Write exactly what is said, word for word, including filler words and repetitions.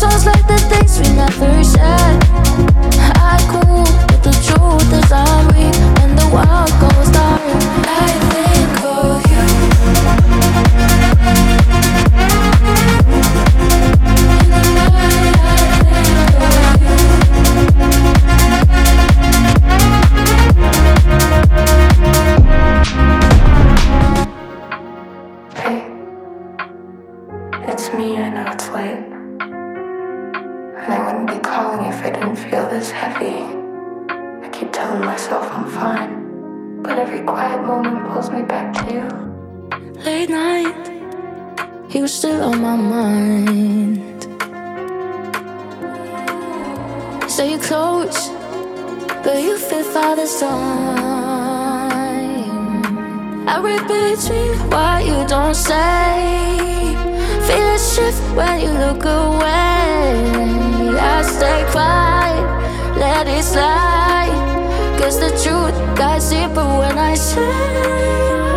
Sounds like the things we never said. I cool, but the truth is I'm weak when the world goes dark. I think of you. In the night, I think of you. Hey, it's me. I know it's late. And I wouldn't be calling if I didn't feel this heavy. I keep telling myself I'm fine, but every quiet moment pulls me back to you. Late night, you were still on my mind. Say you're close, but you feel far this time. I read between what you don't say. Feel it shift when you look away. I stay quiet, let it slide. Cause the truth got deeper when I say